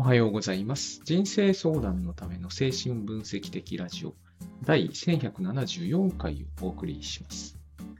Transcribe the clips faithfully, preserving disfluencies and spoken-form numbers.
おはようございます。人生相談のための精神分析的ラジオだいせんひゃくななじゅうよんかいをお送りします。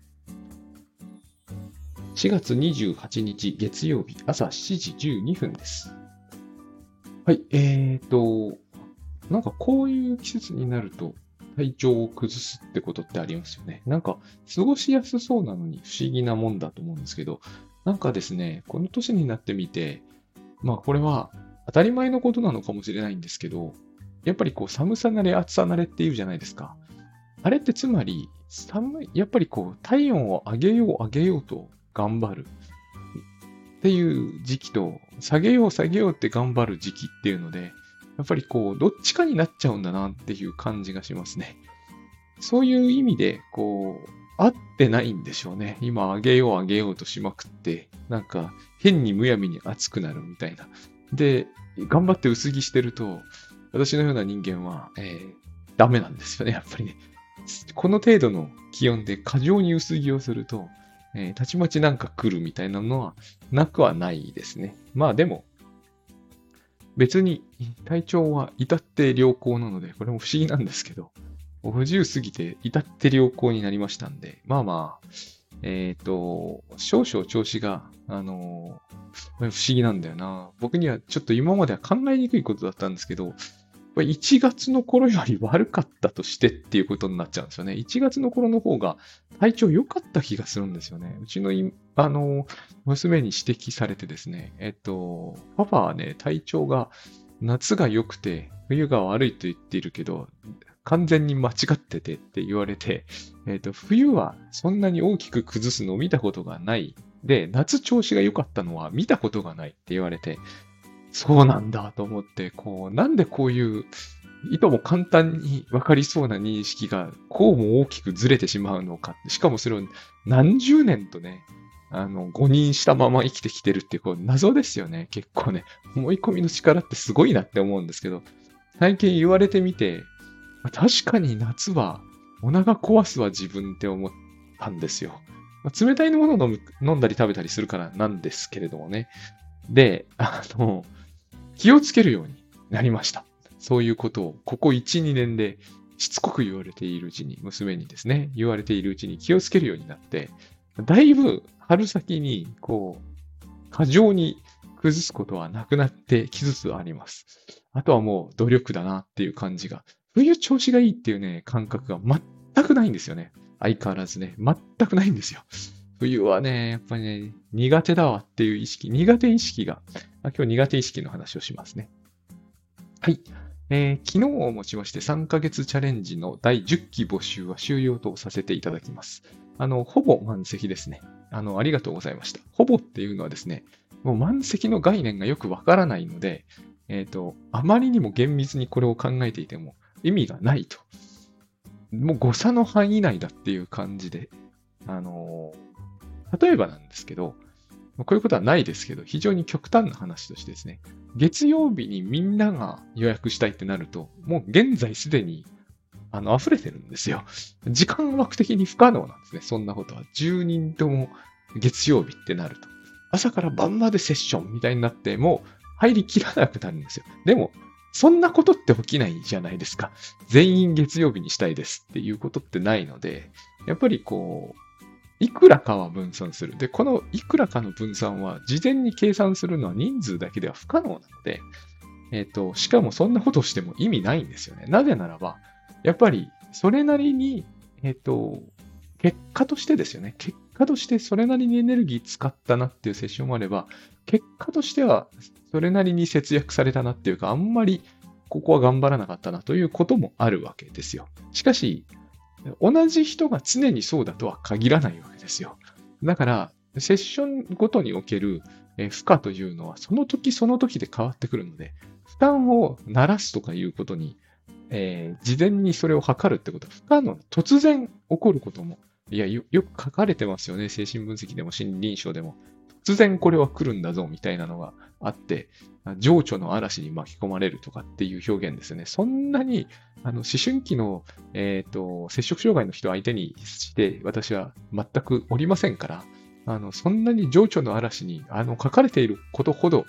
しがつにじゅうはちにち月曜日朝しちじじゅうにふんです。はい、えーと、なんかこういう季節になると体調を崩すってことってありますよね。なんか過ごしやすそうなのに不思議なもんだと思うんですけど、なんかですね、この年になってみて、まあこれは当たり前のことなのかもしれないんですけど、やっぱりこう寒さ慣れ暑さ慣れっていうじゃないですか。あれってつまり寒い、やっぱりこう体温を上げよう上げようと頑張るっていう時期と、下げよう下げようって頑張る時期っていうので、やっぱりこうどっちかになっちゃうんだなっていう感じがしますね。そういう意味で、こう、合ってないんでしょうね。今上げよう上げようとしまくって、なんか変にむやみに熱くなるみたいな。で、頑張って薄着してると、私のような人間は、えー、ダメなんですよね、やっぱりね。この程度の気温で過剰に薄着をすると、えーたちまちなんか来るみたいなのはなくはないですね。まあでも、別に体調は至って良好なので、これも不思議なんですけど、ごじゅう過ぎて至って良好になりましたんで、まあまあ、えっと、少々調子が、あの不思議なんだよな。僕にはちょっと今までは考えにくいことだったんですけど、いちがつの頃より悪かったとしてっていうことになっちゃうんですよね。いちがつの頃の方が体調良かった気がするんですよね。うちのい、あの、娘に指摘されてですね、えっと、パパはね、体調が夏が良くて冬が悪いと言っているけど、完全に間違っててって言われて、えっと、冬はそんなに大きく崩すのを見たことがない。で、夏調子が良かったのは見たことがないって言われて、そうなんだと思って、こう、なんでこういう、いとも簡単に分かりそうな認識が、こうも大きくずれてしまうのか。しかもそれを何十年とね、あの、誤認したまま生きてきてるっていう、こう、謎ですよね。結構ね、思い込みの力ってすごいなって思うんですけど、最近言われてみて、確かに夏はお腹壊すわ自分って思ったんですよ。冷たいものを飲む飲んだり食べたりするからなんですけれどもね。で、あの、気をつけるようになりました。そういうことを、ここいち、にねんでしつこく言われているうちに、娘にですね、言われているうちに気をつけるようになって、だいぶ春先に、こう、過剰に崩すことはなくなってきつつあります。あとはもう努力だなっていう感じが。冬調子がいいっていうね、感覚が全くないんですよね。相変わらずね、全くないんですよ。冬はね、やっぱりね、苦手だわっていう意識、苦手意識が、あ今日苦手意識の話をしますね。はい。えー昨日をもちましてさんかげつチャレンジのだいじゅっき募集は終了とさせていただきます。あの、ほぼ満席ですね。あの、ありがとうございました。ほぼっていうのはですね、もう満席の概念がよくわからないので、えっと、あまりにも厳密にこれを考えていても意味がないと。もう誤差の範囲内だっていう感じで、あのー例えばなんですけど、こういうことはないですけど、非常に極端な話としてですね、月曜日にみんなが予約したいってなると、もう現在すでにあの溢れてるんですよ。時間枠的に不可能なんですね、そんなことは。じゅうにんとも月曜日ってなると。朝から晩までセッションみたいになって、もう入りきらなくなるんですよ。でも、そんなことって起きないじゃないですか。全員月曜日にしたいですっていうことってないので、やっぱりこう、いくらかは分散する。で、このいくらかの分散は事前に計算するのは人数だけでは不可能なので、えっと、しかもそんなことをしても意味ないんですよね。なぜならば、やっぱりそれなりに、えっと、結果としてですよね。結果としてそれなりにエネルギー使ったなっていうセッションもあれば、結果としてはそれなりに節約されたなっていうか、あんまりここは頑張らなかったなということもあるわけですよ。しかし、同じ人が常にそうだとは限らないわけですよ。だから、セッションごとにおけるえー負荷というのは、その時その時で変わってくるので、負担を慣らすとかいうことに、えー事前にそれを測るってことは不可能。突然起こることも、いや、よ、よく書かれてますよね。精神分析でも心理臨床でも。突然これは来るんだぞ、みたいなのがあって、情緒の嵐に巻き込まれるとかっていう表現ですよね。そんなに、あの、思春期の、えっと、摂食障害の人を相手にして、私は全くおりませんから、あの、そんなに情緒の嵐に、あの、書かれていることほど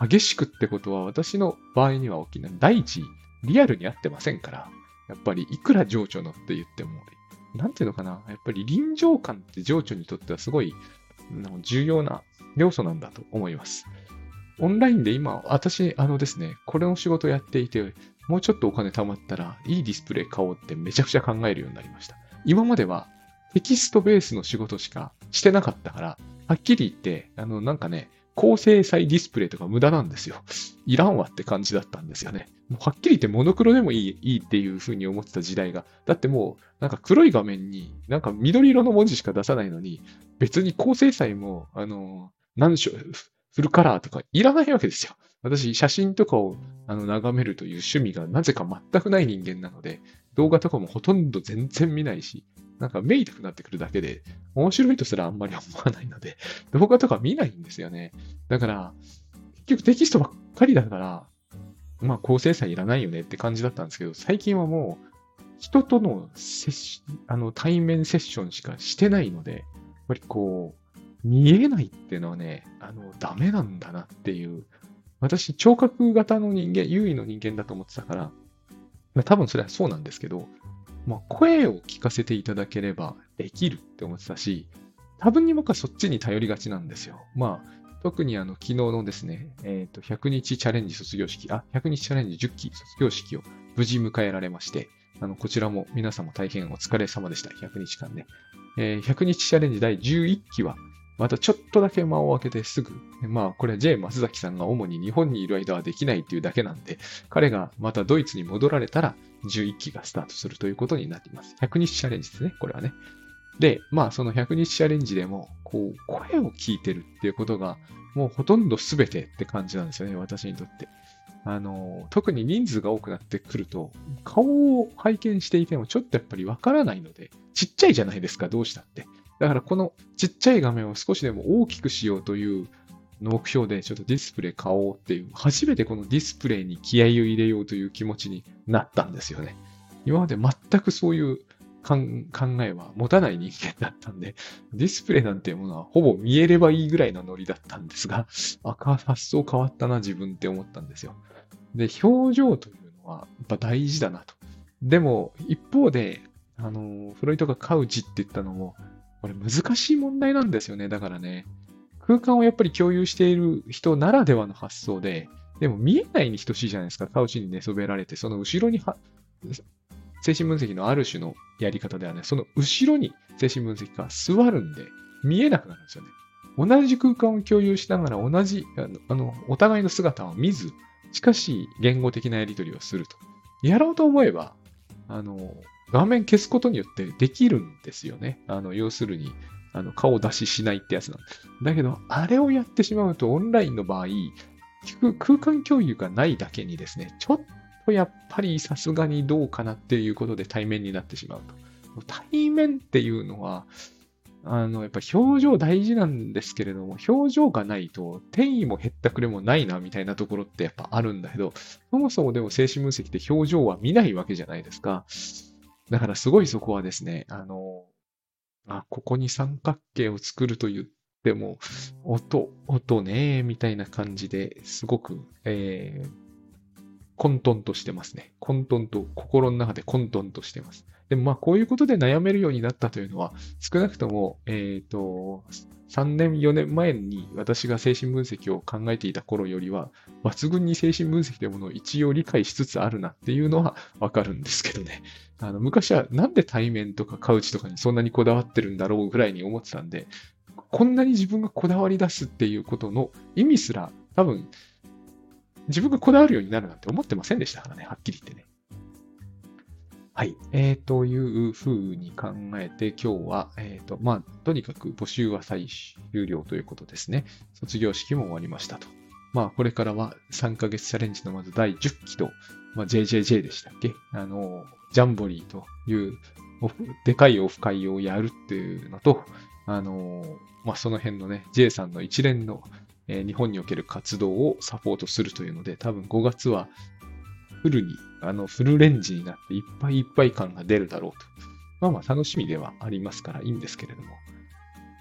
激しくってことは私の場合には起きない。第一、リアルに合ってませんから、やっぱりいくら情緒のって言っても、なんていうのかな、やっぱり臨場感って情緒にとってはすごい重要な要素なんだと思います。オンラインで今、私、あのですね、これの仕事やっていて、もうちょっとお金貯まったら、いいディスプレイ買おうってめちゃくちゃ考えるようになりました。今まではテキストベースの仕事しかしてなかったから、はっきり言って、あの、なんかね、高精細ディスプレイとか無駄なんですよ。いらんわって感じだったんですよね。もうはっきり言ってモノクロでもいい、いいっていう風に思ってた時代が。だってもう、なんか黒い画面に、なんか緑色の文字しか出さないのに、別に高精細も、あの、何しょ、フルカラーとかいらないわけですよ。私、写真とかをあの眺めるという趣味がなぜか全くない人間なので、動画とかもほとんど全然見ないし、なんかめいたくなってくるだけで、面白いとすらあんまり思わないので、動画とか見ないんですよね。だから、結局テキストばっかりだから、まあ高精細いらないよねって感じだったんですけど、最近はもう、人とのセッシあの対面セッションしかしてないので、やっぱりこう、見えないっていうのはね、あの、ダメなんだなっていう。私、聴覚型の人間、優位の人間だと思ってたから、まあ多分それはそうなんですけど、まあ、声を聞かせていただければできるって思ってたし、多分に僕はそっちに頼りがちなんですよ。まあ、特にあの、昨日のですね、えっと、ひゃくにちチャレンジ卒業式、あ、ひゃくにちチャレンジじゅっき卒業式を無事迎えられまして、あの、こちらも皆様大変お疲れ様でした。ひゃくにちかんね。えーひゃくにちチャレンジだいじゅういっきは、またちょっとだけ間を空けてすぐ、まあこれは J 松崎さんが主に日本にいる間はできないっていうだけなんで、彼がまたドイツに戻られたらじゅういっきがスタートするということになります。ひゃくにちチャレンジですね、これはね。で、まあそのひゃくにちチャレンジでも、こう、声を聞いてるっていうことが、もうほとんど全てって感じなんですよね、私にとって。あの、特に人数が多くなってくると、顔を拝見していてもちょっとやっぱりわからないので、ちっちゃいじゃないですか、どうしたって。だからこのちっちゃい画面を少しでも大きくしようという目標でちょっとディスプレイ買おうっていう、初めてこのディスプレイに気合を入れようという気持ちになったんですよね。今まで全くそういう考えは持たない人間だったんで、ディスプレイなんていうものはほぼ見えればいいぐらいのノリだったんですが、あ、発想変わったな、自分って思ったんですよ。で、表情というのはやっぱ大事だなと。でも、一方で、あの、フロイトがカウチって言ったのも、これ難しい問題なんですよね。だからね、空間をやっぱり共有している人ならではの発想で、でも見えないに等しいじゃないですか。カウチに寝そべられて、その後ろには、精神分析のある種のやり方ではね、その後ろに精神分析が座るんで、見えなくなるんですよね。同じ空間を共有しながら同じ、あの、あのお互いの姿を見ず、しかし言語的なやり取りをすると。やろうと思えば、あの、画面消すことによってできるんですよね。あの、要するに、あの、顔出ししないってやつなんです。だけど、あれをやってしまうと、オンラインの場合、空間共有がないだけにですね、ちょっとやっぱりさすがにどうかなっていうことで対面になってしまうと。対面っていうのは、あの、やっぱ表情大事なんですけれども、表情がないと、転移も減ったくれもないな、みたいなところってやっぱあるんだけど、そもそもでも精神分析って表情は見ないわけじゃないですか。だからすごいそこはですね、あの、あ、ここに三角形を作ると言っても、音、音ね、みたいな感じですごく、えー、混沌としてますね。混沌と、心の中で混沌としてます。でもまあこういうことで悩めるようになったというのは、少なくとも、えっと、さんねん、よねんまえに私が精神分析を考えていた頃よりは、抜群に精神分析というものを一応理解しつつあるなっていうのはわかるんですけどね。あの昔はなんで対面とかカウチとかにそんなにこだわってるんだろうぐらいに思ってたんで、こんなに自分がこだわり出すっていうことの意味すら多分自分がこだわるようになるなんて思ってませんでしたからね、はっきり言ってね。はい。えー、というふうに考えて、今日は、えー、と、まあ、とにかく募集は最終了ということですね。卒業式も終わりましたと。まあ、これからはさんかげつチャレンジのまずだいじゅっきと、まあ、ジェイジェイジェイ でしたっけあの、ジャンボリーというでかいオフ会をやるっていうのと、あの、まあ、その辺のね、J さんの一連の、えー日本における活動をサポートするというので、多分ごがつはフルに、あの、フルレンジになっていっぱいいっぱい感が出るだろうと。まあまあ楽しみではありますからいいんですけれども。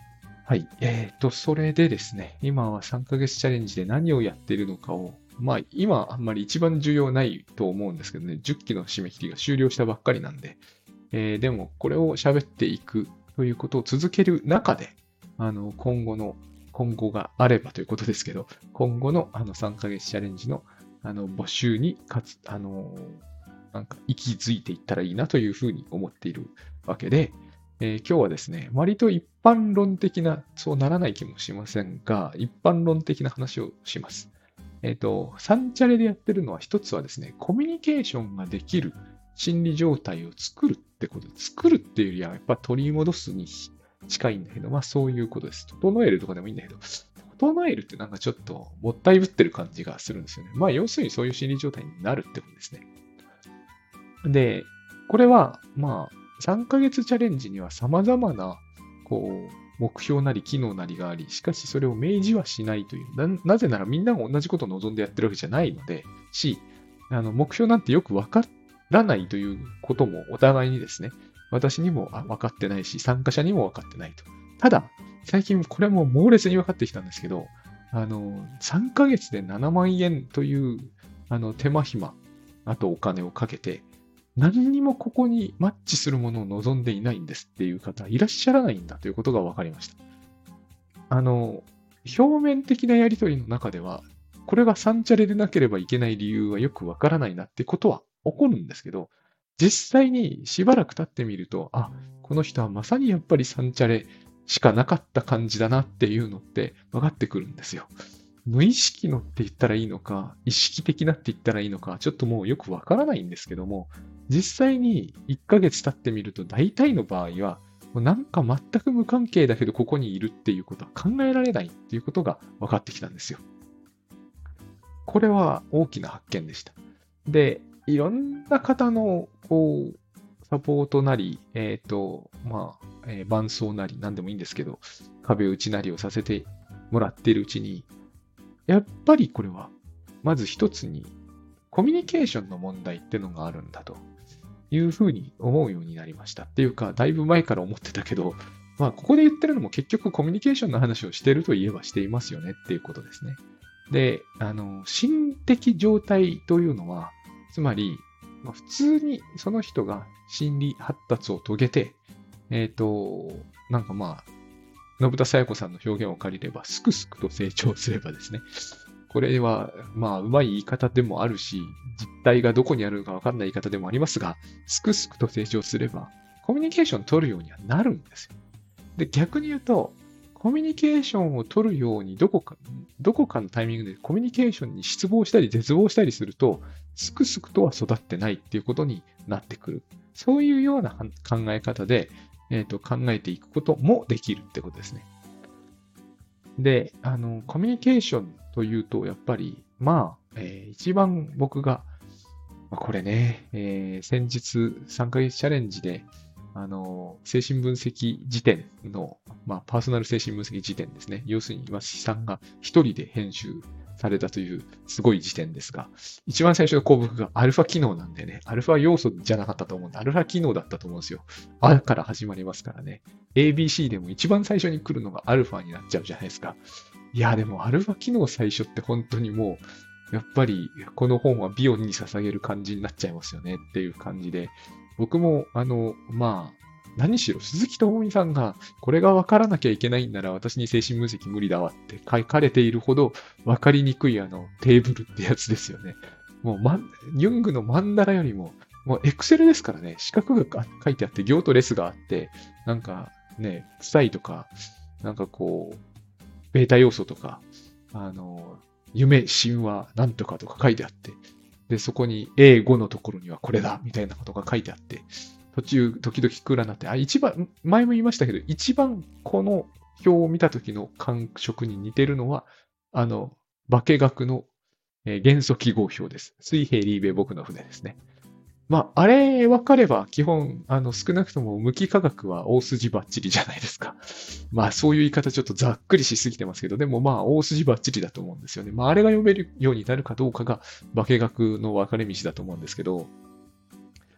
はい。えっと、それでですね、今はさんかげつチャレンジで何をやっているのかを、まあ、今あんまり一番重要ないと思うんですけどね、じゅっきの締め切りが終了したばっかりなんで、えーでも、これを喋っていくということを続ける中で、あの、今後の、今後があればということですけど、今後のあのさんかげつチャレンジのあの募集にかつ、あの、なんか息づいていったらいいなというふうに思っているわけで、えー今日はですね、割と一般論的な、そうならない気もしませんが、一般論的な話をします。えっと、サンチャレでやってるのは一つはですね、コミュニケーションができる心理状態を作るってことで、作るっていうよりはやっぱ取り戻すに近いんだけど、まあそういうことです。整えるとかでもいいんだけど、整えるってなんかちょっともったいぶってる感じがするんですよね。まあ要するにそういう心理状態になるってことですね。で、これはまあさんかげつチャレンジには様々なこう目標なり機能なりがあり、しかしそれを明示はしないという。ななぜならみんなが同じことを望んでやってるわけじゃないので、し、あの目標なんてよくわからないということもお互いにですね、私にもあ分かってないし、参加者にも分かってないと。ただ、最近これも猛烈に分かってきたんですけど、あの、さんかげつでななまん円というあの手間暇、あとお金をかけて、何にもここにマッチするものを望んでいないんですっていう方いらっしゃらないんだということが分かりました。あの、表面的なやりとりの中では、これがサンチャレでなければいけない理由はよくわからないなってことは起こるんですけど、実際にしばらく経ってみると、あ、この人はまさにやっぱりサンチャレしかなかった感じだなっていうのって分かってくるんですよ。無意識のって言ったらいいのか、意識的なって言ったらいいのか、ちょっともうよくわからないんですけども、実際にいっかげつ経ってみると、大体の場合は、もうなんか全く無関係だけどここにいるっていうことは考えられないっていうことが分かってきたんですよ。これは大きな発見でした。で、いろんな方のこうサポートなり、えっ、と、まあ、えー伴走なり、なんでもいいんですけど、壁打ちなりをさせてもらっているうちに、やっぱりこれは、まず一つに、コミュニケーションの問題ってのがあるんだというふうに思うようになりました。っていうか、だいぶ前から思ってたけど、まあ、ここで言ってるのも結局コミュニケーションの話をしてるといえばしていますよねっていうことですね。で、あの、心的状態というのは、つまり、まあ、普通にその人が心理発達を遂げて、えっ、と、なんかまあ、信田さや子さんの表現を借りれば、すくすくと成長すればですね、これは、まあ、うまい言い方でもあるし、実態がどこにあるのかわかんない言い方でもありますが、すくすくと成長すれば、コミュニケーション取るようにはなるんですよ。で、逆に言うと、コミュニケーションを取るように、どこか、どこかのタイミングでコミュニケーションに失望したり絶望したりすると、すくすくとは育ってないっていうことになってくる。そういうような考え方で、えっと、考えていくこともできるってことですね。で、あの、コミュニケーションというと、やっぱり、まあ、えー一番僕が、まあこれね、えー先日さんかげつチャレンジで、あの、精神分析辞典の、まあ、パーソナル精神分析辞典ですね。要するに、岩木さんが一人で編集されたというすごい辞典ですが、一番最初の項目がアルファ機能なんでね、アルファ要素じゃなかったと思うんで、アルファ機能だったと思うんですよ。あから始まりますからね。エービーシー でも一番最初に来るのがアルファになっちゃうじゃないですか。いや、でもアルファ機能最初って本当にもう、やっぱりこの本はビヨンに捧げる感じになっちゃいますよねっていう感じで、僕も、あの、まあ、何しろ鈴木智美さんがこれが分からなきゃいけないんなら私に精神分析無理だわって書かれているほど分かりにくいあのテーブルってやつですよね。もう、ま、ユングのマンダラよりも、もうエクセルですからね、四角が書いてあって、行とレスがあって、なんかね、臭いとか、なんかこう、ベータ要素とか、あの、夢、神話、なんとかとか書いてあって、で、そこに エーご のところにはこれだ、みたいなことが書いてあって、途中、時々空欄になって、あ、一番、前も言いましたけど、一番この表を見た時の感触に似てるのは、あの、化学の、えー元素記号表です。水平リーベ僕の船ですね。まあ、あれ分かれば、基本、あの、少なくとも無機化学は大筋バッチリじゃないですか。まあ、そういう言い方ちょっとざっくりしすぎてますけど、でもまあ、大筋バッチリだと思うんですよね。まあ、あれが読めるようになるかどうかが、化学の分かれ道だと思うんですけど、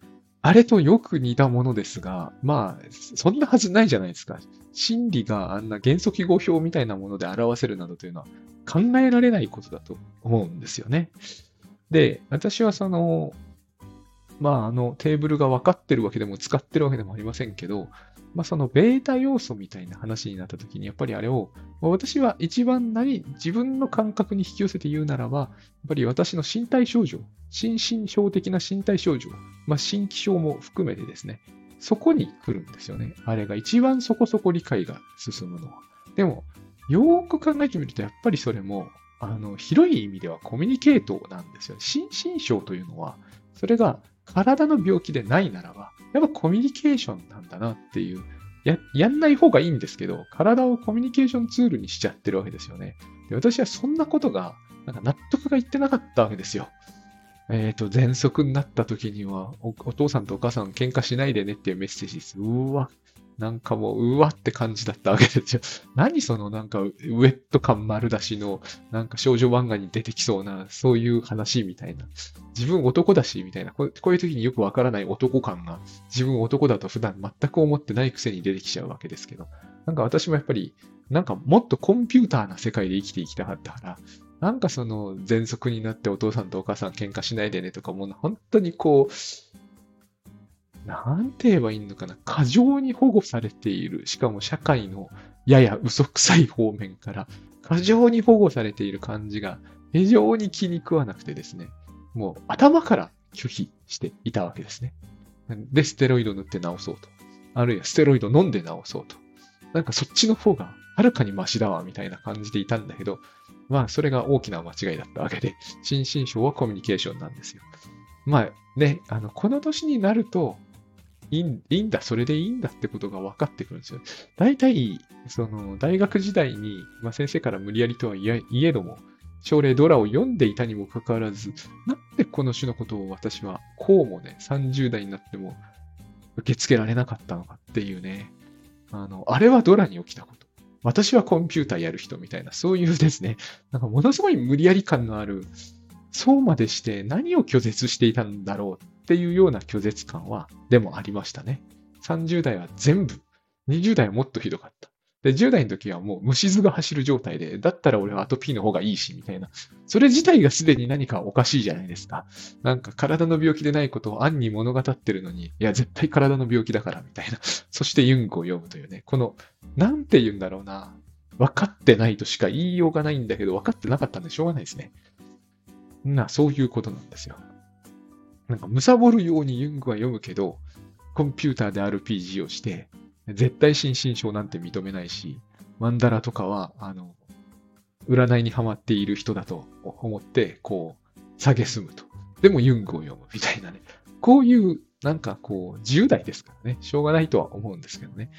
あれとよく似たものですが、まあ、そんなはずないじゃないですか。真理があんな元素記号表みたいなもので表せるなどというのは考えられないことだと思うんですよね。で、私はその、まあ、あの、テーブルが分かってるわけでも使ってるわけでもありませんけど、まあ、そのベータ要素みたいな話になった時に、やっぱりあれを、まあ私は一番何、自分の感覚に引き寄せて言うならば、やっぱり私の身体症状、心身症的な身体症状、まあ、心気症も含めてですね、そこに来るんですよね。あれが一番そこそこ理解が進むのは。でも、よーく考えてみると、やっぱりそれも、あの、広い意味ではコミュニケートなんですよ。心身症というのは、それが体の病気でないならば、やっぱコミュニケーションなんだなっていう、や、やんない方がいいんですけど、体をコミュニケーションツールにしちゃってるわけですよね。で、私はそんなことが、なんか納得がいってなかったわけですよ。えっと、喘息になった時にはお、お父さんとお母さん喧嘩しないでねっていうメッセージです。うーわ、なんかもう、うわって感じだったわけですよ。何そのなんかウェット感丸出しの、なんか少女漫画に出てきそうな、そういう話みたいな。自分男だし、みたいな。こうこういう時によくわからない男感が、自分男だと普段全く思ってないくせに出てきちゃうわけですけど。なんか私もやっぱり、なんかもっとコンピューターな世界で生きていきたかったから、なんかその、喘息になってお父さんとお母さん喧嘩しないでねとか、もう本当にこう、なんて言えばいいのかな、過剰に保護されている、しかも社会のやや嘘くさい方面から、過剰に保護されている感じが非常に気に食わなくてですね、もう頭から拒否していたわけですね。で、ステロイド塗って治そうと。あるいはステロイド飲んで治そうと。なんかそっちの方がはるかにマシだわ、みたいな感じでいたんだけど、まあそれが大きな間違いだったわけで、心身症はコミュニケーションなんですよ。まあね、あの、この年になると、いいいいんだ、それでいいんだってことが分かってくるんですよ。大体、その、大学時代に、まあ、先生から無理やりとは言えども、症例ドラを読んでいたにもかかわらず、なんでこの種のことを私は、こうもね、さんじゅう代になっても受け付けられなかったのかっていうね、あの、あれはドラに起きたこと。私はコンピューターやる人みたいな、そういうですね、なんかものすごい無理やり感のある、そうまでして何を拒絶していたんだろうっていうような拒絶感は、でもありましたね。さんじゅう代は全部、にじゅう代はもっとひどかった。で、じゅう代の時はもう虫唾が走る状態で、だったら俺はアトピーの方がいいし、みたいな。それ自体がすでに何かおかしいじゃないですか。なんか体の病気でないことを暗に物語ってるのに、いや、絶対体の病気だから、みたいな。そしてユングを読むというね、この、なんて言うんだろうな。分かってないとしか言いようがないんだけど、分かってなかったんでしょうがないですね。な、そういうことなんですよ。なんか、貪るようにユングは読むけど、コンピューターで アールピージー をして、絶対心身症なんて認めないし、マンダラとかは、あの、占いにハマっている人だと思って、こう、蔑むと。でもユングを読むみたいなね。こういう、なんかこう、じゅう代ですからね。しょうがないとは思うんですけどね。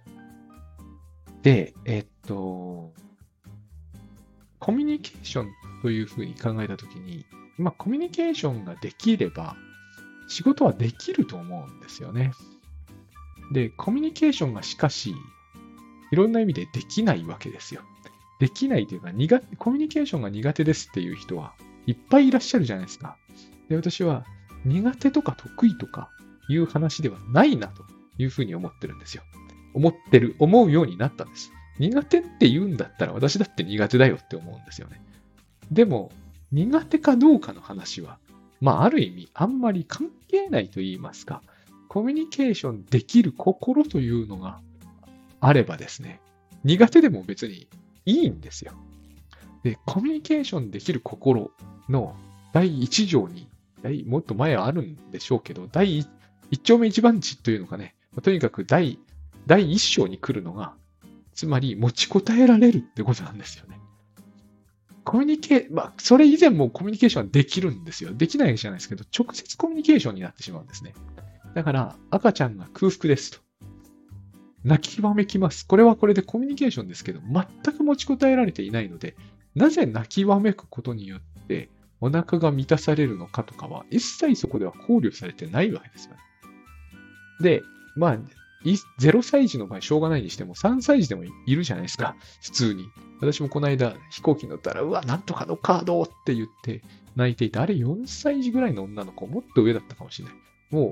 で、えっと、コミュニケーションというふうに考えたときに、まあ、コミュニケーションができれば、仕事はできると思うんですよね。で、コミュニケーションがしかし、いろんな意味でできないわけですよ。できないというか、苦手、コミュニケーションが苦手ですっていう人はいっぱいいらっしゃるじゃないですか。で、私は苦手とか得意とかいう話ではないなというふうに思ってるんですよ。思ってる、思うようになったんです。苦手って言うんだったら私だって苦手だよって思うんですよね。でも、苦手かどうかの話は、まあ、ある意味、あんまり関係ないと言いますか、コミュニケーションできる心というのがあればですね、苦手でも別にいいんですよ。で、コミュニケーションできる心の第一条に、もっと前はあるんでしょうけど、第一丁目一番地というのかね、とにかく第、第一章に来るのが、つまり持ちこたえられるってことなんですよね。コミュニケまあ、それ以前もコミュニケーションはできるんですよ。できないわけじゃないですけど、直接コミュニケーションになってしまうんですね。だから、赤ちゃんが空腹ですと。泣きわめきます。これはこれでコミュニケーションですけど、全く持ちこたえられていないので、なぜ泣きわめくことによってお腹が満たされるのかとかは、一切そこでは考慮されてないわけですよね。で、まあ、ゼロさい児の場合しょうがないにしてもさんさい児でもいるじゃないですか。普通に。私もこの間飛行機乗ったら、うわ、なんとかのカードって言って泣いていた。あれよんさい児ぐらいの女の子、もっと上だったかもしれない。もう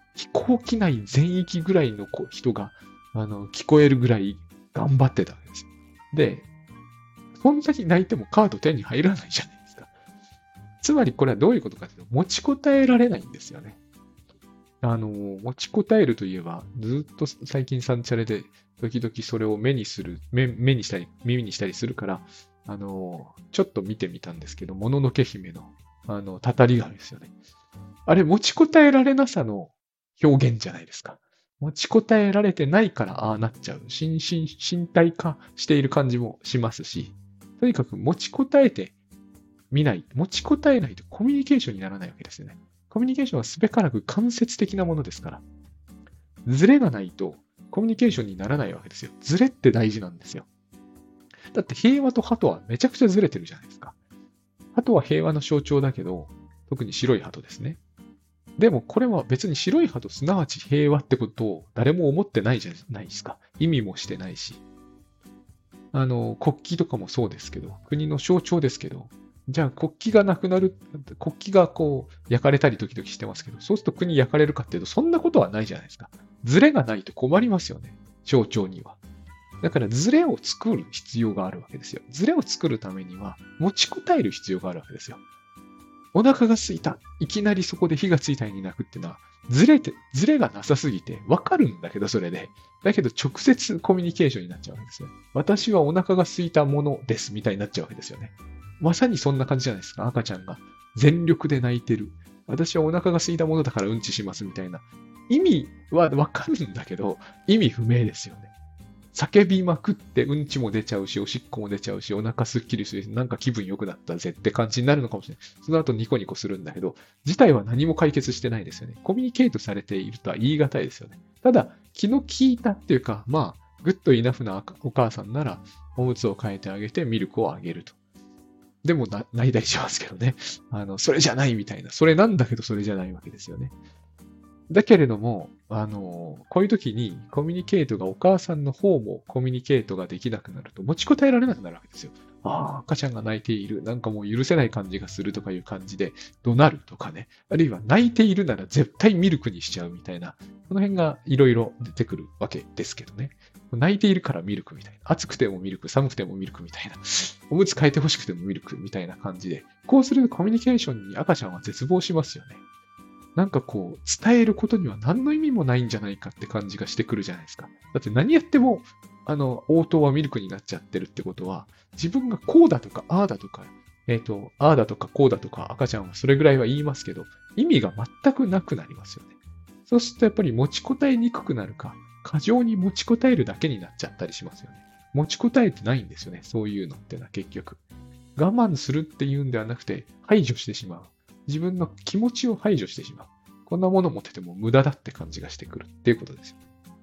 飛行機内全域ぐらいの人が、あの、聞こえるぐらい頑張ってたわけですよ。で、そんなに泣いてもカード手に入らないじゃないですか。つまりこれはどういうことかというと、持ちこたえられないんですよね。あの、持ちこたえるといえば、ずっと最近サンチャレで、時々それを目にする、目目にしたり、耳にしたりするから、あの、ちょっと見てみたんですけど、もののけ姫の、あの、たたり神ですよね。あれ、持ちこたえられなさの表現じゃないですか。持ちこたえられてないからああなっちゃう。身身身体化している感じもしますし、とにかく持ちこたえてみない、持ちこたえないとコミュニケーションにならないわけですよね。コミュニケーションはすべからく間接的なものですから。ズレがないとコミュニケーションにならないわけですよ。ズレって大事なんですよ。だって平和と鳩はめちゃくちゃズレてるじゃないですか。鳩は平和の象徴だけど、特に白い鳩ですね。でもこれは別に白い鳩すなわち平和ってことを誰も思ってないじゃないですか。意味もしてないし。あの、国旗とかもそうですけど、国の象徴ですけど、じゃあ国旗がなくなる、国旗がこう焼かれたり時々してますけど、そうすると国焼かれるかっていうと、そんなことはないじゃないですか。ズレがないと困りますよね。象徴には。だからズレを作る必要があるわけですよ。ズレを作るためには持ちこたえる必要があるわけですよ。お腹が空いた。いきなりそこで火がついたように泣くっていうのは、ズレて、ズレがなさすぎて、わかるんだけど、それで。だけど、直接コミュニケーションになっちゃうわけですよ。私はお腹が空いたものです、みたいになっちゃうわけですよね。まさにそんな感じじゃないですか。赤ちゃんが全力で泣いてる。私はお腹が空いたものだからうんちします、みたいな。意味はわかるんだけど、意味不明ですよね。叫びまくってうんちも出ちゃうし、おしっこも出ちゃうし、お腹すっきりするし、なんか気分良くなったぜって感じになるのかもしれない。その後ニコニコするんだけど、自体は何も解決してないですよね。コミュニケートされているとは言い難いですよね。ただ、気の利いたっていうか、まあ、グッドイナフなお母さんなら、おむつを変えてあげてミルクをあげると。でもな、泣いたりしますけどね。あの、それじゃないみたいな。それなんだけどそれじゃないわけですよね。だけれども、あの、こういう時にコミュニケートがお母さんの方もコミュニケートができなくなると持ちこたえられなくなるわけですよ。ああ、赤ちゃんが泣いている。なんかもう許せない感じがするとかいう感じで怒鳴るとかね。あるいは泣いているなら絶対ミルクにしちゃうみたいな。この辺がいろいろ出てくるわけですけどね。泣いているからミルクみたいな。暑くてもミルク、寒くてもミルクみたいな。おむつ変えてほしくてもミルクみたいな感じで。こうするとコミュニケーションに赤ちゃんは絶望しますよね。なんかこう、伝えることには何の意味もないんじゃないかって感じがしてくるじゃないですか。だって何やっても、あの、応答はミルクになっちゃってるってことは、自分がこうだとか、ああだとか、えっと、ああだとか、こうだとか、赤ちゃんはそれぐらいは言いますけど、意味が全くなくなりますよね。そうするとやっぱり持ちこたえにくくなるか、過剰に持ちこたえるだけになっちゃったりしますよね。持ちこたえてないんですよね。そういうのってのは結局。我慢するっていうんではなくて、排除してしまう。自分の気持ちを排除してしまう。こんなもの持ってても無駄だって感じがしてくるっていうことです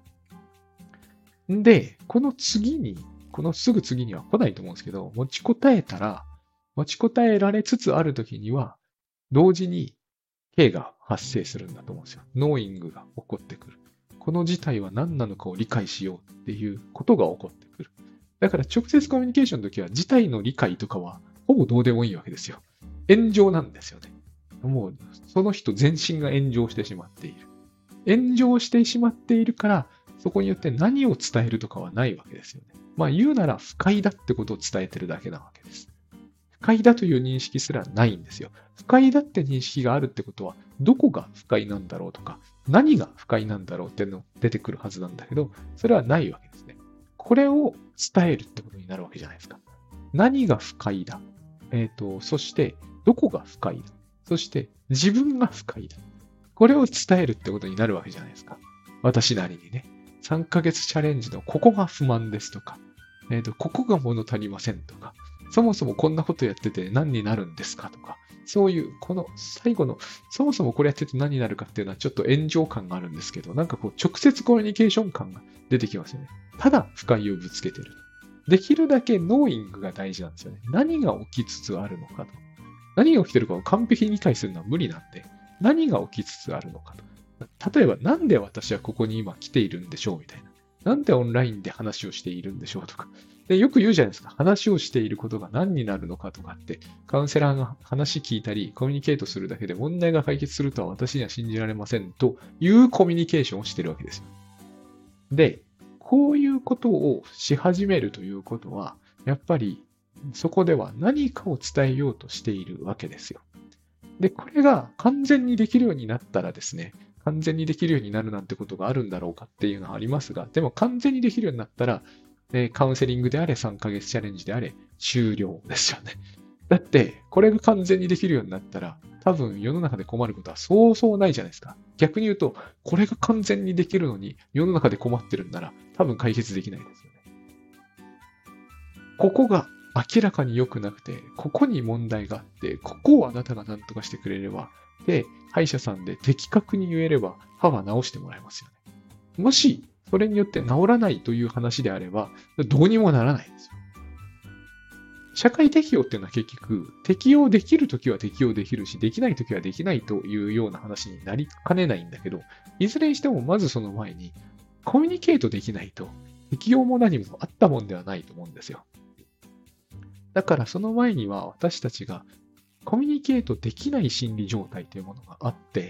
よ。で、この次に、このすぐ次には来ないと思うんですけど、持ちこたえたら、持ちこたえられつつあるときには、同時に K が発生するんだと思うんですよ。ノーイングが起こってくる。この事態は何なのかを理解しようっていうことが起こってくる。だから直接コミュニケーションの時は事態の理解とかはほぼどうでもいいわけですよ。炎上なんですよね。もうその人全身が炎上してしまっている。炎上してしまっているから、そこによって何を伝えるとかはないわけですよね。まあ言うなら不快だってことを伝えてるだけなわけです。不快だという認識すらないんですよ。不快だって認識があるってことは、どこが不快なんだろうとか、何が不快なんだろうっていうの出てくるはずなんだけど、それはないわけですね。これを伝えるってことになるわけじゃないですか。何が不快だ。えっと、そして、どこが不快だ。そして、自分が不快だ。これを伝えるってことになるわけじゃないですか。私なりにね。さんかげつチャレンジのここが不満ですとか、えっと、ここが物足りませんとか、そもそもこんなことやってて何になるんですかとか、そういう、この最後の、そもそもこれやってて何になるかっていうのはちょっと炎上感があるんですけど、なんかこう直接コミュニケーション感が出てきますよね。ただ不快をぶつけてる。できるだけノーイングが大事なんですよね。何が起きつつあるのかと。何が起きてるかを完璧に理解するのは無理なんで、何が起きつつあるのかと。例えば、なんで私はここに今来ているんでしょうみたいな。なんでオンラインで話をしているんでしょうとか。 で、よく言うじゃないですか。話をしていることが何になるのかとかって、カウンセラーが話聞いたり、コミュニケートするだけで問題が解決するとは私には信じられませんというコミュニケーションをしてるわけですよ。で、こういうことをし始めるということは、やっぱりそこでは何かを伝えようとしているわけですよ。で、これが完全にできるようになったらですね、完全にできるようになるなんてことがあるんだろうかっていうのはありますが、でも完全にできるようになったら、えーカウンセリングであれ、さんかげつチャレンジであれ、終了ですよね。だって、これが完全にできるようになったら、多分世の中で困ることはそうそうないじゃないですか。逆に言うと、これが完全にできるのに世の中で困ってるんなら、多分解決できないですよね。ここが明らかに良くなくて、ここに問題があって、ここをあなたが何とかしてくれれば、で、歯医者さんで的確に言えれば、歯は治してもらえますよね。もし、それによって治らないという話であれば、どうにもならないですよ。社会適用っていうのは結局、適用できるときは適用できるし、できないときはできないというような話になりかねないんだけど、いずれにしてもまずその前に、コミュニケートできないと、適用も何もあったもんではないと思うんですよ。だからその前には私たちがコミュニケートできない心理状態というものがあって、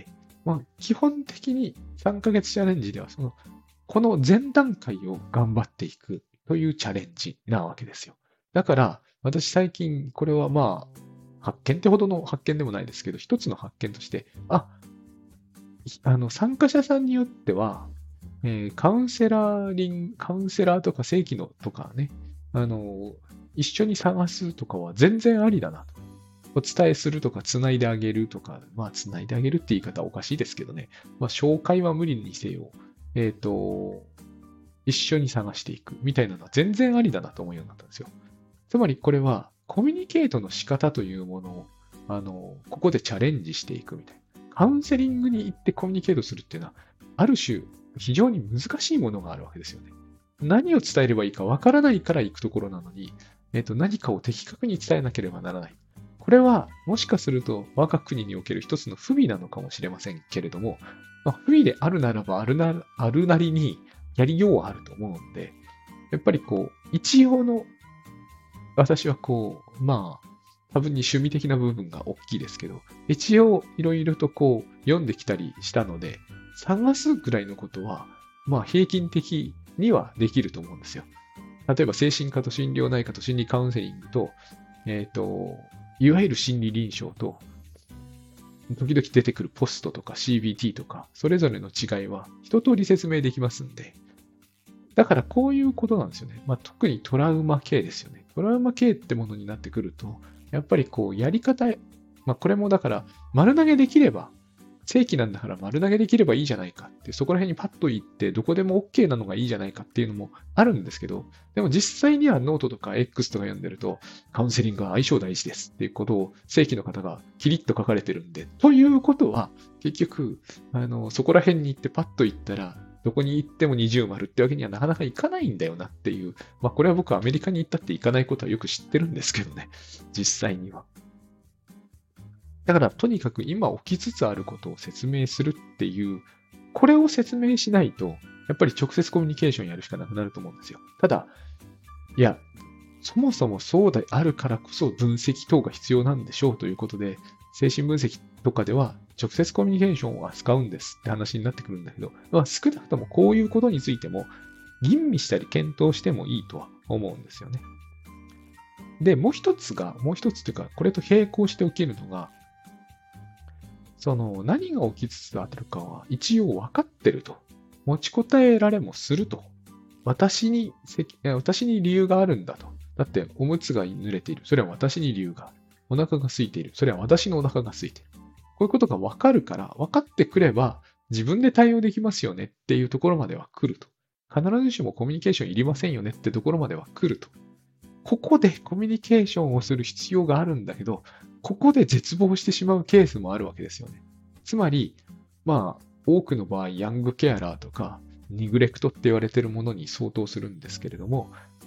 まあ、基本的にさんかげつチャレンジではその、この前段階を頑張っていくというチャレンジなわけですよ。だから、私最近これはまあ、発見ってほどの発見でもないですけど、一つの発見として、あ、あの、参加者さんによっては、えーカウンセラーリング、カウンセラーとか正規のとかね、あの、一緒に探すとかは全然ありだなと。お伝えするとか、つないであげるとか、まあ、つないであげるって言い方はおかしいですけどね。まあ、紹介は無理にせよ。えっと、一緒に探していくみたいなのは全然ありだなと思うようになったんですよ。つまりこれは、コミュニケートの仕方というものを、あの、ここでチャレンジしていくみたいな。カウンセリングに行ってコミュニケートするっていうのは、ある種、非常に難しいものがあるわけですよね。何を伝えればいいかわからないから行くところなのに、えっと、何かを的確に伝えなければならない。これは、もしかすると、我が国における一つの不備なのかもしれませんけれども、まあ、不備であるならばあるな、あるなりにやりようはあると思うんで、やっぱりこう、一応の、私はこう、まあ、多分に趣味的な部分が大きいですけど、一応いろいろとこう、読んできたりしたので、探すぐらいのことは、まあ平均的にはできると思うんですよ。例えば精神科と心療内科と心理カウンセリングと、えっと、いわゆる心理臨床と、時々出てくるポストとか シービーティー とか、それぞれの違いは一通り説明できますんで、だからこういうことなんですよね。まあ、特にトラウマ系ですよね。トラウマ系ってものになってくると、やっぱりこうやり方、まあ、これもだから丸投げできれば、正規なんだから丸投げできればいいじゃないかって、そこら辺にパッと言ってどこでも OK なのがいいじゃないかっていうのもあるんですけど、でも実際にはノートとか X とか読んでると、カウンセリングは相性大事ですっていうことを正規の方がキリッと書かれてるんで、ということは結局、あの、そこら辺に行ってパッと言ったら、どこに行っても二重丸ってわけにはなかなかいかないんだよなっていう、まあこれは僕はアメリカに行ったって行かないことはよく知ってるんですけどね、実際には。だから、とにかく今起きつつあることを説明するっていう、これを説明しないと、やっぱり直接コミュニケーションやるしかなくなると思うんですよ。ただ、いや、そもそもそうであるからこそ分析等が必要なんでしょうということで、精神分析とかでは直接コミュニケーションを扱うんですって話になってくるんだけど、まあ、少なくともこういうことについても吟味したり検討してもいいとは思うんですよね。で、もう一つが、もう一つというか、これと並行して起きるのが、その何が起きつつあるかは一応分かってると。持ちこたえられもすると。私に、私に理由があるんだと。だっておむつが濡れている。それは私に理由がある。お腹が空いている。それは私のお腹が空いている。こういうことが分かるから、分かってくれば自分で対応できますよねっていうところまでは来ると。必ずしもコミュニケーションいりませんよねってところまでは来ると。ここでコミュニケーションをする必要があるんだけど、ここで絶望してしまうケースもあるわけですよね。つまり、まあ、多くの場合、ヤングケアラーとか、ニグレクトって言われているものに相当するんですけれども、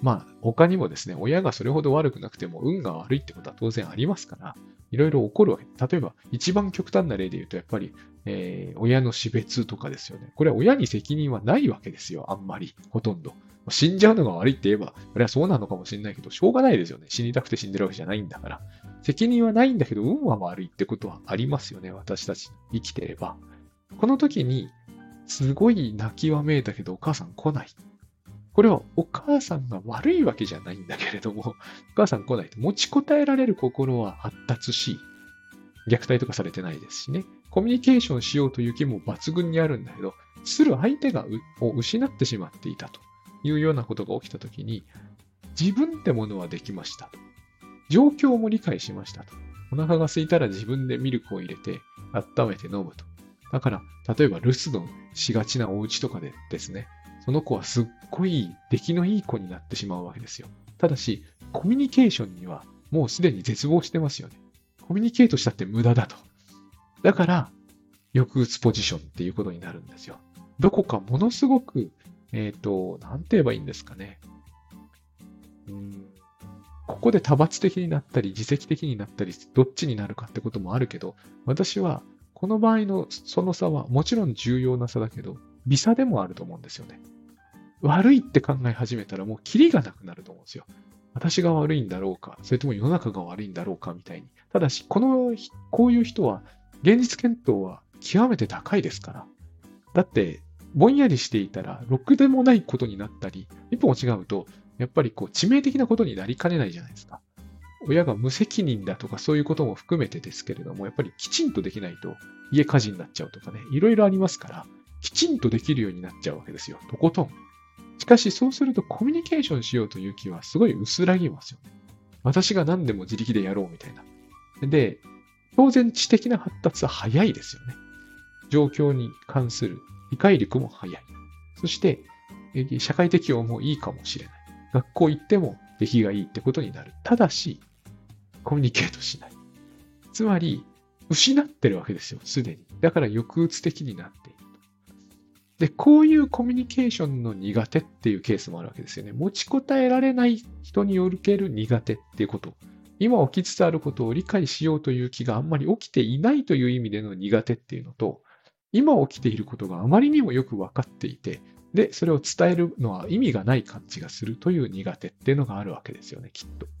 まあ、他にもですね、親がそれほど悪くなくても運が悪いってことは当然ありますから、いろいろ起こるわけ。例えば、一番極端な例で言うと、やっぱり、えー親の死別とかですよね。これは親に責任はないわけですよ、あんまり、ほとんど。死んじゃうのが悪いって言えば、これはそうなのかもしれないけど、しょうがないですよね。死にたくて死んでるわけじゃないんだから。責任はないんだけど、運は悪いってことはありますよね、私たち生きてれば。この時に、すごい泣きわめいたけど、お母さん来ない。これはお母さんが悪いわけじゃないんだけれども、お母さん来ないと持ちこたえられる心は発達し、虐待とかされてないですしね。コミュニケーションしようという気も抜群にあるんだけど、する相手がを失ってしまっていたというようなことが起きたときに、自分ってものはできましたと。状況も理解しましたと。お腹が空いたら自分でミルクを入れて温めて飲むと。だから、例えば留守のしがちなお家とかでですね、その子はすっごい出来のいい子になってしまうわけですよ。ただし、コミュニケーションにはもうすでに絶望してますよね。コミュニケートしたって無駄だと。だから、抑うつポジションっていうことになるんですよ。どこかものすごく、えっと、なんて言えばいいんですかね。うーんここで多発的になったり、自責的になったり、どっちになるかってこともあるけど、私は、この場合のその差はもちろん重要な差だけど、微差でもあると思うんですよね。悪いって考え始めたらもうキリがなくなると思うんですよ。私が悪いんだろうか、それとも世の中が悪いんだろうかみたいに。ただし、この、こういう人は、現実検討は極めて高いですから。だって、ぼんやりしていたら、ろくでもないことになったり、一歩間違うと、やっぱりこう致命的なことになりかねないじゃないですか。親が無責任だとかそういうことも含めてですけれども、やっぱりきちんとできないと家火事になっちゃうとかね、いろいろありますから、きちんとできるようになっちゃうわけですよ。とことん。しかしそうするとコミュニケーションしようという気はすごい薄らぎますよね。私が何でも自力でやろうみたいな。で、当然知的な発達は早いですよね。状況に関する理解力も早い。そして、社会適応もいいかもしれない。学校行っても出来がいいってことになる。ただし、コミュニケートしない。つまり、失ってるわけですよ、すでに。だから抑うつ的になっていると。で、こういうコミュニケーションの苦手っていうケースもあるわけですよね。持ちこたえられない人によるける苦手っていうこと。今起きつつあることを理解しようという気があんまり起きていないという意味での苦手っていうのと、今起きていることがあまりにもよく分かっていて、で、それを伝えるのは意味がない感じがするという苦手っていうのがあるわけですよね、きっと。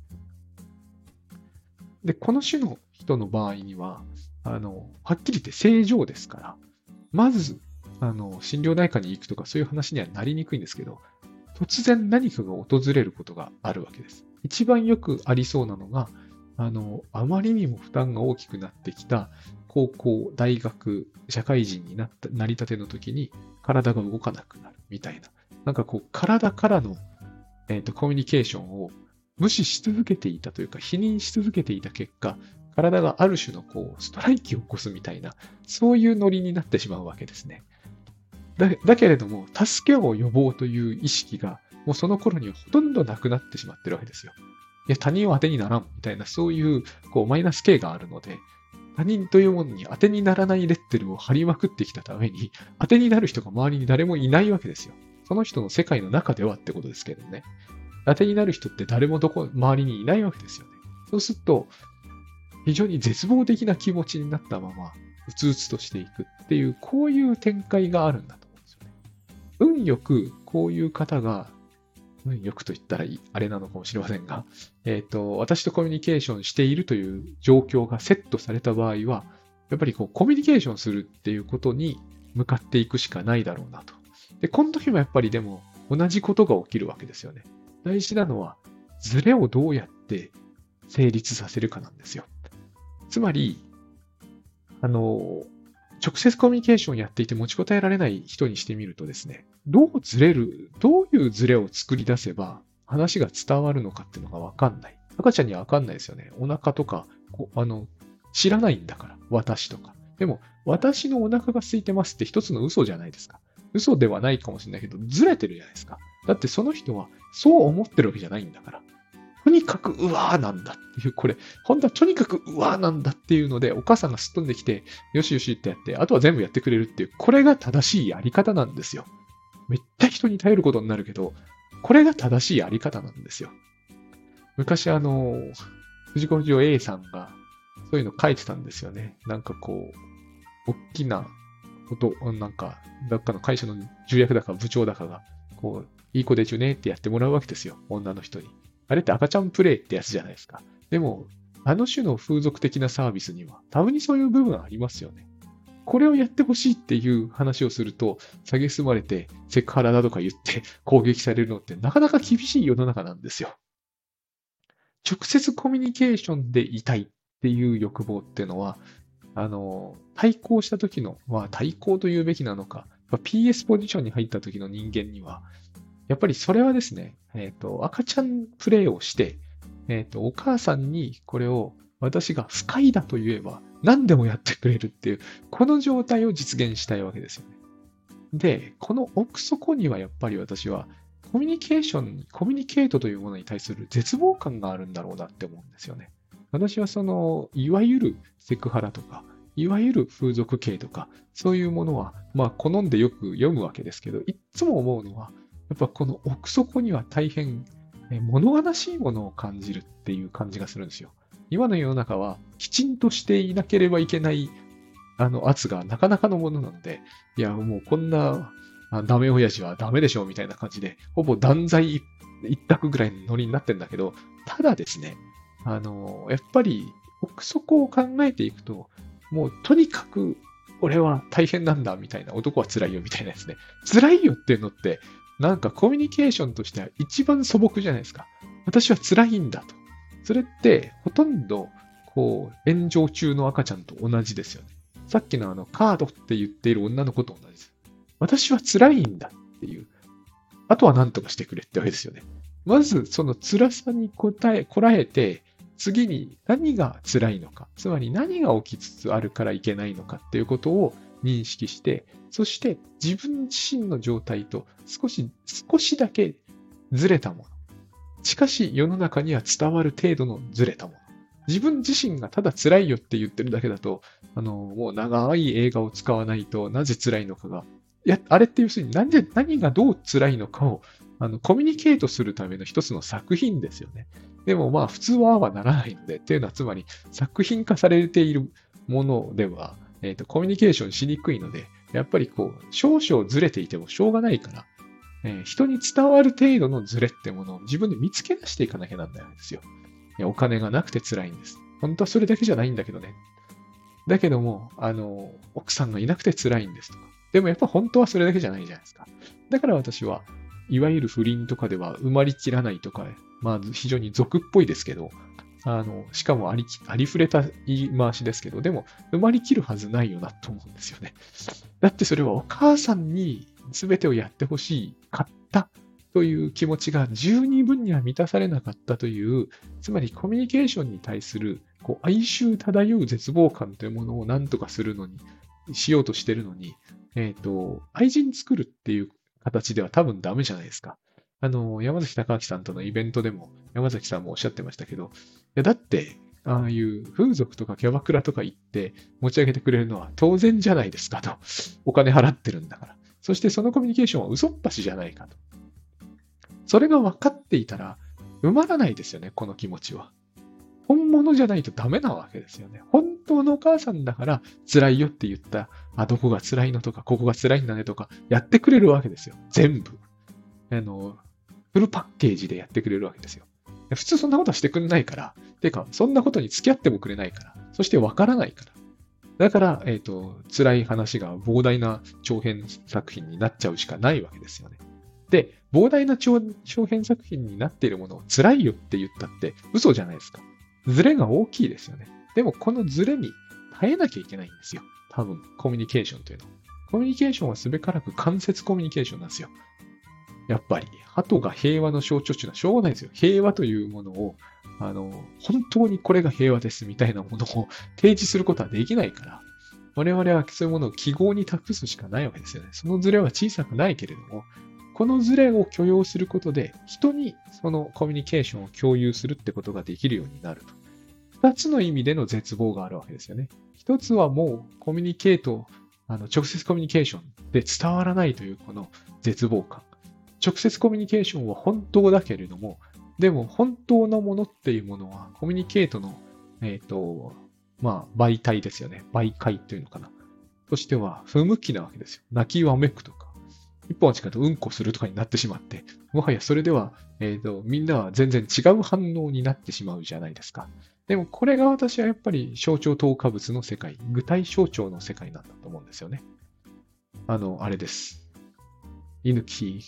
で、この種の人の場合には、あの、はっきり言って正常ですから、まず、あの、心療内科に行くとかそういう話にはなりにくいんですけど、突然何かが訪れることがあるわけです。一番よくありそうなのが、あの、あまりにも負担が大きくなってきた高校、大学、社会人になった、なりたての時に体が動かなくなるみたいな。なんかこう、体からの、えっと、コミュニケーションを無視し続けていたというか、否認し続けていた結果、体がある種のこう、ストライキを起こすみたいな、そういうノリになってしまうわけですね。だだけれども、助けを呼ぼうという意識が、もうその頃にはほとんどなくなってしまってるわけですよ。いや、他人は当てにならんみたいな、そういうこうマイナス系があるので、他人というものに当てにならないレッテルを貼りまくってきたために、当てになる人が周りに誰もいないわけですよ。その人の世界の中ではってことですけどね。当てになる人って誰もどこ、周りにいないわけですよね。そうすると、非常に絶望的な気持ちになったまま、うつうつとしていくっていう、こういう展開があるんだと思うんですよね。運よく、こういう方が、運よくと言ったらいい、あれなのかもしれませんが、えっと、私とコミュニケーションしているという状況がセットされた場合は、やっぱりこう、コミュニケーションするっていうことに向かっていくしかないだろうなと。で、この時もやっぱりでも、同じことが起きるわけですよね。大事なのは、ズレをどうやって成立させるかなんですよ。つまり、あの、直接コミュニケーションをやっていて持ちこたえられない人にしてみるとですね、どうずれる、どういうズレを作り出せば話が伝わるのかっていうのがわかんない。赤ちゃんにはわかんないですよね。お腹とか、こあの、知らないんだから、私とか。でも、私のお腹が空いてますって一つの嘘じゃないですか。嘘ではないかもしれないけど、ずれてるじゃないですか。だってその人はそう思ってるわけじゃないんだから。とにかくうわーなんだっていう、これ、本当はとにかくうわーなんだっていうので、お母さんがすっ飛んできて、よしよしってやって、あとは全部やってくれるっていう、これが正しいやり方なんですよ。めっちゃ人に頼ることになるけど、 これが正しいあり方なんですよ。昔あの、藤子不二雄 A さんがそういうの書いてたんですよね。なんかこう、大きなこと、なんか、どっかの会社の重役だか部長だかが、こう、いい子でちゅねってやってもらうわけですよ。女の人に。あれって赤ちゃんプレイってやつじゃないですか。でも、あの種の風俗的なサービスには、多分にそういう部分ありますよね。これをやってほしいっていう話をすると、蔑まれて、セクハラだとか言って攻撃されるのってなかなか厳しい世の中なんですよ。直接コミュニケーションでいたいっていう欲望っていうのは、あの、対抗した時の、まあ対抗と言うべきなのか、ピーエス ポジションに入った時の人間には、やっぱりそれはですね、えっと、赤ちゃんプレイをして、えっと、お母さんにこれを私が不快だと言えば何でもやってくれるっていう、この状態を実現したいわけですよね。で、この奥底にはやっぱり私はコミュニケーションに、コミュニケートというものに対する絶望感があるんだろうなって思うんですよね。私はその、いわゆるセクハラとか、いわゆる風俗系とか、そういうものは、まあ好んでよく読むわけですけど、いっつも思うのは、やっぱこの奥底には大変え物悲しいものを感じるっていう感じがするんですよ。今の世の中はきちんとしていなければいけないあの圧がなかなかのものなので、いや、もうこんなあダメ親父はダメでしょうみたいな感じで、ほぼ断罪一択ぐらいのノリになってんだけど、ただですね、あの、やっぱり奥底を考えていくと、もうとにかく俺は大変なんだみたいな、男は辛いよみたいなですね。辛いよっていうのって、なんかコミュニケーションとしては一番素朴じゃないですか。私は辛いんだと。それってほとんどこう炎上中の赤ちゃんと同じですよね。さっきのあのカードって言っている女の子と同じです。私は辛いんだっていう。あとは何とかしてくれってわけですよね。まずその辛さに答え、こらえて、次に何が辛いのか、つまり何が起きつつあるからいけないのかっていうことを認識して、そして自分自身の状態と少し、少しだけずれたもの。しかし世の中には伝わる程度のずれたもの。自分自身がただ辛いよって言ってるだけだと、あの、もう長い映画を使わないとなぜ辛いのかが、いや、あれって要するに何で、何がどう辛いのかをあのコミュニケートするための一つの作品ですよね。でもまあ普通ははならないので、っていうのはつまり作品化されているものでは、えーと、コミュニケーションしにくいので、やっぱりこう、少々ずれていてもしょうがないから、えー人に伝わる程度のずれってものを自分で見つけ出していかなきゃなんないんですよ。いや、お金がなくて辛いんです。本当はそれだけじゃないんだけどね。だけども、あの、奥さんがいなくて辛いんですとか。でもやっぱ本当はそれだけじゃないじゃないですか。だから私は、いわゆる不倫とかでは埋まりきらないとか、まあ非常に俗っぽいですけど、あの、しかもありき、ありふれた言い回しですけど、でも埋まりきるはずないよなと思うんですよね。だってそれはお母さんに全てをやってほしかったという気持ちが十二分には満たされなかったという、つまりコミュニケーションに対するこう哀愁漂う絶望感というものを何とかするのに、しようとしてるのに、えっと、愛人作るっていう形では多分ダメじゃないですか。あの、山崎隆明さんとのイベントでも、山崎さんもおっしゃってましたけど、いやだって、ああいう風俗とかキャバクラとか行って持ち上げてくれるのは当然じゃないですかと。お金払ってるんだから。そしてそのコミュニケーションは嘘っぱしじゃないかと。それが分かっていたら、埋まらないですよね、この気持ちは。本物じゃないとダメなわけですよね。本当のお母さんだから辛いよって言った、あ、どこが辛いのとか、ここが辛いんだねとか、やってくれるわけですよ。全部。あの、フルパッケージでやってくれるわけですよ。普通そんなことはしてくんないから。てか、そんなことに付き合ってもくれないから。そしてわからないから。だから、えっと、辛い話が膨大な長編作品になっちゃうしかないわけですよね。で、膨大な長長編作品になっているものを辛いよって言ったって嘘じゃないですか。ズレが大きいですよね。でも、このズレに耐えなきゃいけないんですよ。多分、コミュニケーションというのは。コミュニケーションはすべからく間接コミュニケーションなんですよ。やっぱり、鳩が平和の象徴っていうのはしょうがないですよ。平和というものを、あの、本当にこれが平和ですみたいなものを提示することはできないから、我々はそういうものを記号に託すしかないわけですよね。そのズレは小さくないけれども、このズレを許容することで、人にそのコミュニケーションを共有するってことができるようになると。二つの意味での絶望があるわけですよね。一つはもうコミュニケート、あの直接コミュニケーションで伝わらないというこの絶望感。 直接コミュニケーションは本当だけれども、でも本当のものっていうものはコミュニケートの、えっと、まあ媒体ですよね。媒介というのかな。としては不向きなわけですよ。泣きわめくとか、一本違うとうんこするとかになってしまって、もはやそれでは、えっと、みんなは全然違う反応になってしまうじゃないですか。でもこれが私はやっぱり象徴等価物の世界、具体象徴の世界なんだと思うんですよね。あの、あれです。犬木、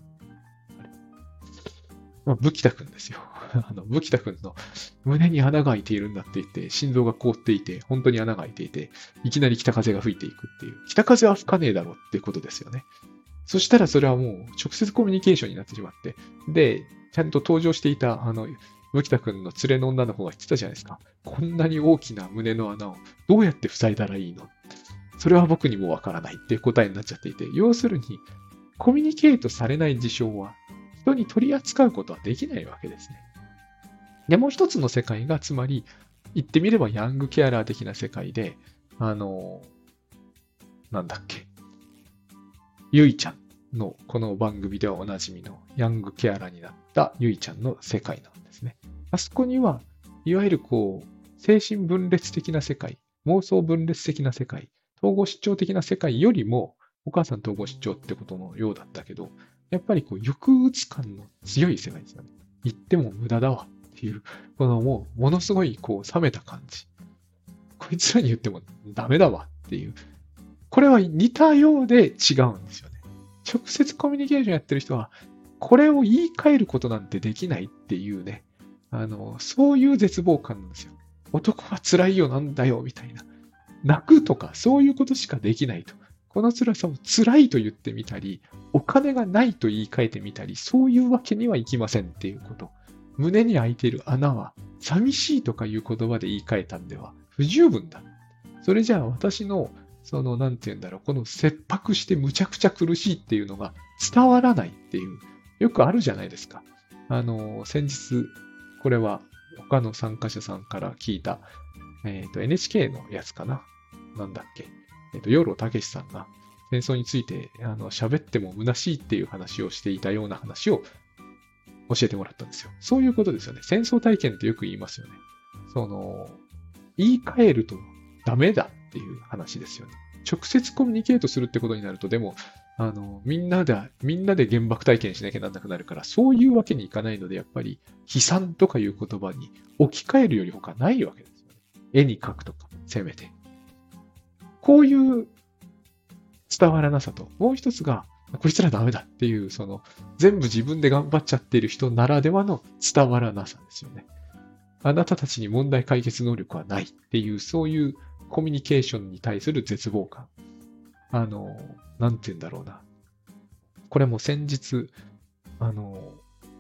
まあ、ブキタ君ですよ。あの、ブキタ君の胸に穴が開いているんだって言って、心臓が凍っていて、本当に穴が開いていて、いきなり北風が吹いていくっていう。北風は吹かねえだろってことですよね。そしたらそれはもう直接コミュニケーションになってしまって。で、ちゃんと登場していた、あの、ブキタ君の連れの女の子が言ってたじゃないですか。こんなに大きな胸の穴をどうやって塞いだらいいの？それは僕にもわからないっていう答えになっちゃっていて、要するに、コミュニケートされない事象は人に取り扱うことはできないわけですね。で、もう一つの世界が、つまり、言ってみればヤングケアラー的な世界で、あの、なんだっけ、ゆいちゃんのこの番組ではおなじみのヤングケアラーになったゆいちゃんの世界なんですね。あそこには、いわゆるこう、精神分裂的な世界、妄想分裂的な世界、統合失調的な世界よりも、お母さん統合失調ってことのようだったけど、やっぱりこう、抑うつ感の強い世界ですよね。言っても無駄だわっていう、このもう、ものすごいこう、冷めた感じ。こいつらに言ってもダメだわっていう。これは似たようで違うんですよね。直接コミュニケーションやってる人は、これを言い換えることなんてできないっていうね、あの、そういう絶望感なんですよ。男は辛いよなんだよみたいな。泣くとかそういうことしかできないと。この辛さを辛いと言ってみたり、お金がないと言い換えてみたり、そういうわけにはいきませんっていうこと。胸に開いている穴は、寂しいとかいう言葉で言い換えたんでは不十分だ。それじゃあ私の、その、なんて言うんだろう、この切迫してむちゃくちゃ苦しいっていうのが伝わらないっていう、よくあるじゃないですか。あの、先日、これは他の参加者さんから聞いた、えっと、エヌエイチケー のやつかな。なんだっけ。えっと、養老たけしさんが戦争について、あの、喋っても虚しいっていう話をしていたような話を教えてもらったんですよ。そういうことですよね。戦争体験ってよく言いますよね。その、言い換えるとダメだっていう話ですよね。直接コミュニケートするってことになると、でも、あの、みんなで、みんなで原爆体験しなきゃなんなくなるから、そういうわけにいかないので、やっぱり、悲惨とかいう言葉に置き換えるより他ないわけですよね。絵に描くとか、せめて。こういう伝わらなさと、もう一つが、こいつらダメだっていう、その、全部自分で頑張っちゃっている人ならではの伝わらなさですよね。あなたたちに問題解決能力はないっていう、そういうコミュニケーションに対する絶望感。あの、なんて言うんだろうな。これも先日、あの、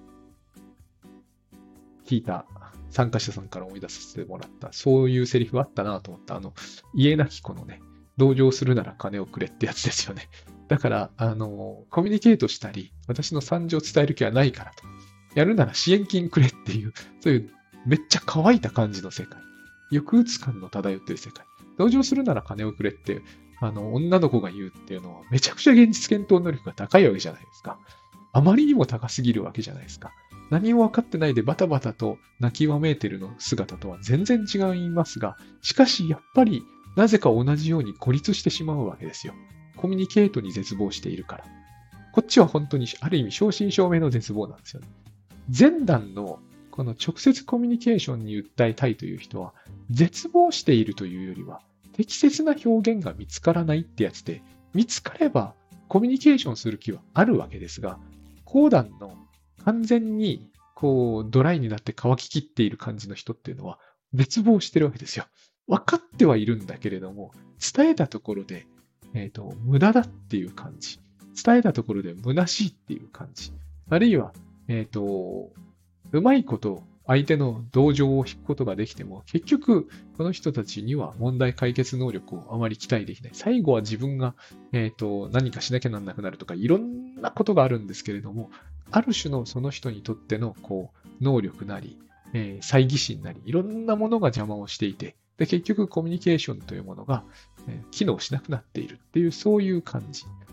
聞いた参加者さんから思い出させてもらった、そういうセリフあったなと思った、あの、家なき子のね、同情するなら金をくれってやつですよね。だから、あの、コミュニケートしたり、私の惨状を伝える気はないからと。やるなら支援金くれっていう、そういうめっちゃ乾いた感じの世界。抑うつ感の漂っている世界。同情するなら金をくれって、あの、女の子が言うっていうのは、めちゃくちゃ現実検討能力が高いわけじゃないですか。あまりにも高すぎるわけじゃないですか。何も分かってないでバタバタと泣きわめいてるの姿とは全然違いますが、しかしやっぱりなぜか同じように孤立してしまうわけですよ。コミュニケートに絶望しているから。こっちは本当にある意味正真正銘の絶望なんですよね。前段のこの直接コミュニケーションに訴えたいという人は、絶望しているというよりは、適切な表現が見つからないってやつで、見つかればコミュニケーションする気はあるわけですが、後段の完全にこうドライになって乾ききっている感じの人っていうのは、絶望してるわけですよ。分かってはいるんだけれども、伝えたところで、えっと、無駄だっていう感じ。伝えたところで虚しいっていう感じ。あるいは、えっと、うまいこと相手の同情を引くことができても、結局、この人たちには問題解決能力をあまり期待できない。最後は自分が、えっと、何かしなきゃなんなくなるとか、いろんなことがあるんですけれども、ある種のその人にとっての、こう、能力なり、えー、猜疑心なり、いろんなものが邪魔をしていて、で、結局コミュニケーションというものが、えー機能しなくなっているっていう、そういう感じ。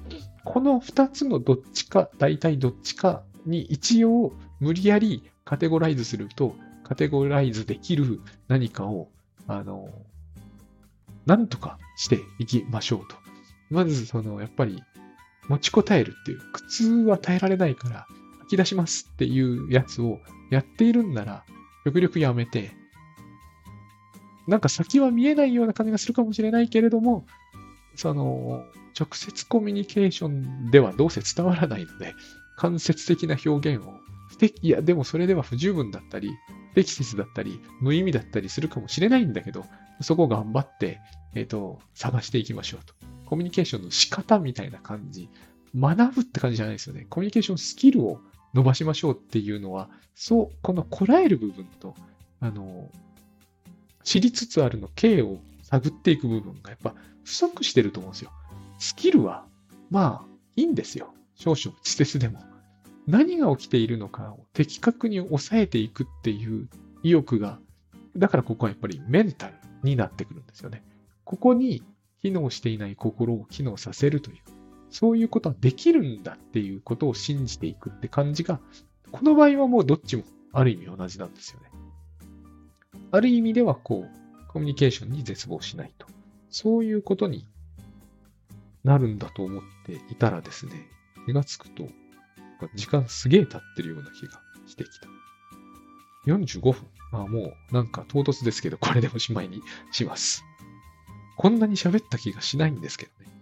このふたつのどっちか、大体どっちかに一応無理やりカテゴライズすると、カテゴライズできる何かを、あの、なんとかしていきましょうと。まず、その、やっぱり、持ちこたえるっていう、苦痛は耐えられないから、吐き出しますっていうやつをやっているんなら、極力やめて、なんか先は見えないような感じがするかもしれないけれども、その、直接コミュニケーションではどうせ伝わらないので、間接的な表現を不適、いや、でもそれでは不十分だったり、不適切だったり、無意味だったりするかもしれないんだけど、そこを頑張って、えっと、探していきましょうと。コミュニケーションの仕方みたいな感じ。学ぶって感じじゃないですよね。コミュニケーションスキルを伸ばしましょうっていうのは、そう、このこらえる部分と、あの、知りつつあるの経を探っていく部分がやっぱ不足してると思うんですよ。スキルは、まあ、いいんですよ。少々稚拙でも。何が起きているのかを的確に抑えていくっていう意欲が、だからここはやっぱりメンタルになってくるんですよね。ここに機能していない心を機能させるという、そういうことはできるんだっていうことを信じていくって感じが、この場合はもうどっちもある意味同じなんですよね。ある意味ではこう、コミュニケーションに絶望しないと。そういうことになるんだと思っていたらですね、気がつくと、時間すげえ経ってるような気がしてきた。よんじゅうごふん。あ、もうなんか唐突ですけど、これでおしまいにします。こんなに喋った気がしないんですけどね。